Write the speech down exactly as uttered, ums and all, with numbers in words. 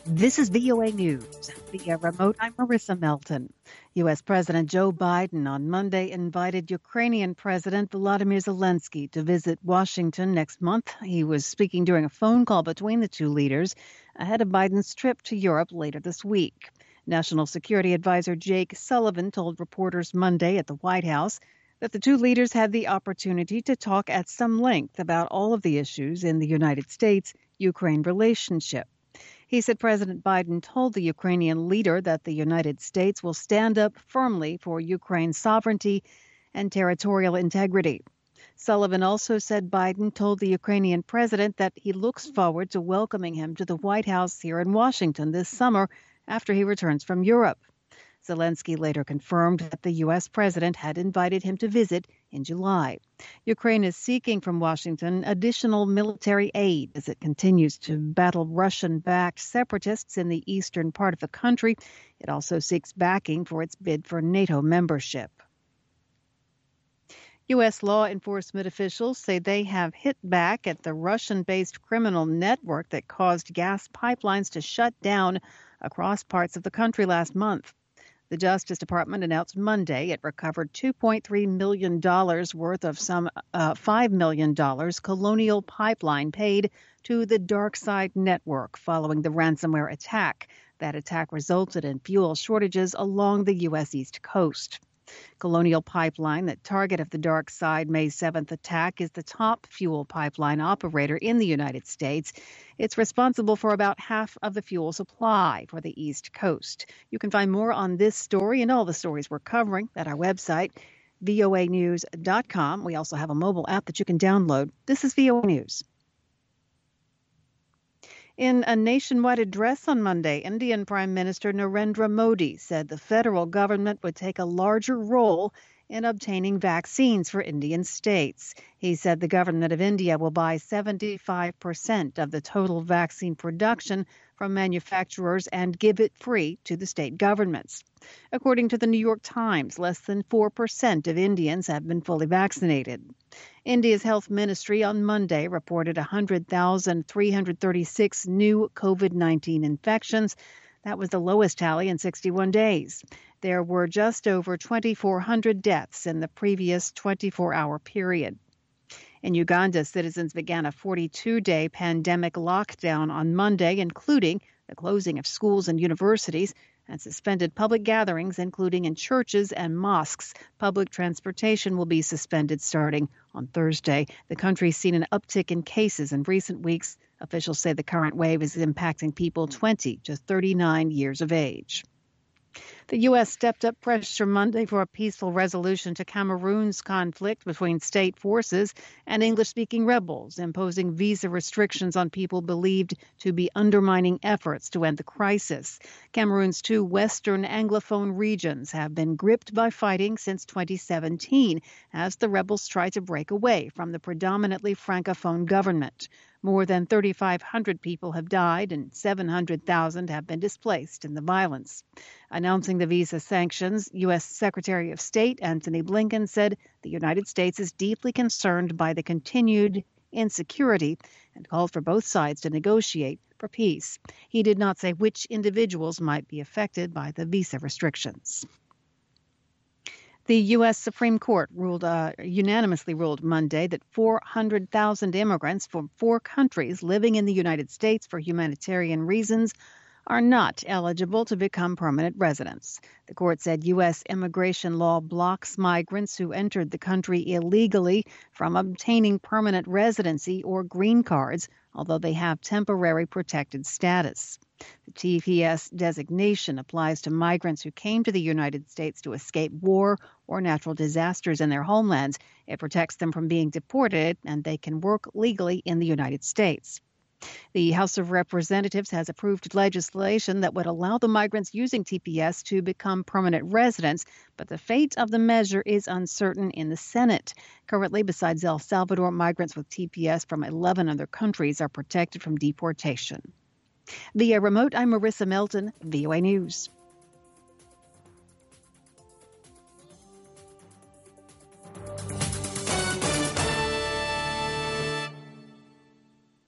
This is V O A News. Via remote, I'm Marissa Melton. U S. President Joe Biden on Monday invited Ukrainian President Volodymyr Zelensky to visit Washington next month. He was speaking during a phone call between the two leaders ahead of Biden's trip to Europe later this week. National Security Advisor Jake Sullivan told reporters Monday at the White House that the two leaders had the opportunity to talk at some length about all of the issues in the United States-Ukraine relationship. He said President Biden told the Ukrainian leader that the United States will stand up firmly for Ukraine's sovereignty and territorial integrity. Sullivan also said Biden told the Ukrainian president that he looks forward to welcoming him to the White House here in Washington this summer after he returns from Europe. Zelensky later confirmed that the U S president had invited him to visit in July. Ukraine is seeking from Washington additional military aid as it continues to battle Russian-backed separatists in the eastern part of the country. It also seeks backing for its bid for NATO membership. U S law enforcement officials say they have hit back at the Russian-based criminal network that caused gas pipelines to shut down across parts of the country last month. The Justice Department announced Monday it recovered two point three million dollars worth of some uh, five million dollars Colonial Pipeline paid to the Dark Side Network following the ransomware attack. That attack resulted in fuel shortages along the U S. East Coast. Colonial Pipeline, the target of the Dark Side May seventh attack, is the top fuel pipeline operator in the United States. It's responsible for about half of the fuel supply for the East Coast. You can find more on this story and all the stories we're covering at our website, V O A news dot com. We also have a mobile app that you can download. This is V O A News. In a nationwide address on Monday, Indian Prime Minister Narendra Modi said the federal government would take a larger role in obtaining vaccines for Indian states. He said the government of India will buy seventy-five percent of the total vaccine production from manufacturers and give it free to the state governments. According to the New York Times, less than four percent of Indians have been fully vaccinated. India's health ministry on Monday reported one hundred thousand three hundred thirty-six new COVID nineteen infections. That was the lowest tally in sixty-one days. There were just over twenty-four hundred deaths in the previous twenty-four hour period. In Uganda, citizens began a forty-two day pandemic lockdown on Monday, including the closing of schools and universities and suspended public gatherings, including in churches and mosques. Public transportation will be suspended starting on Thursday. The country's seen an uptick in cases in recent weeks. Officials say the current wave is impacting people twenty to thirty-nine years of age. The U S stepped up pressure Monday for a peaceful resolution to Cameroon's conflict between state forces and English-speaking rebels, imposing visa restrictions on people believed to be undermining efforts to end the crisis. Cameroon's two western Anglophone regions have been gripped by fighting since twenty seventeen as the rebels try to break away from the predominantly Francophone government. More than thirty-five hundred people have died and seven hundred thousand have been displaced in the violence. Announcing the visa sanctions, U S. Secretary of State Antony Blinken said the United States is deeply concerned by the continued insecurity and called for both sides to negotiate for peace. He did not say which individuals might be affected by the visa restrictions. The U S. Supreme Court ruled uh, unanimously ruled Monday that four hundred thousand immigrants from four countries living in the United States for humanitarian reasons are not eligible to become permanent residents. The court said U S immigration law blocks migrants who entered the country illegally from obtaining permanent residency or green cards, although they have temporary protected status. The T P S designation applies to migrants who came to the United States to escape war or natural disasters in their homelands. It protects them from being deported, and they can work legally in the United States. The House of Representatives has approved legislation that would allow the migrants using T P S to become permanent residents, but the fate of the measure is uncertain in the Senate. Currently, besides El Salvador, migrants with T P S from eleven other countries are protected from deportation. Via remote, I'm Marissa Melton, V O A News.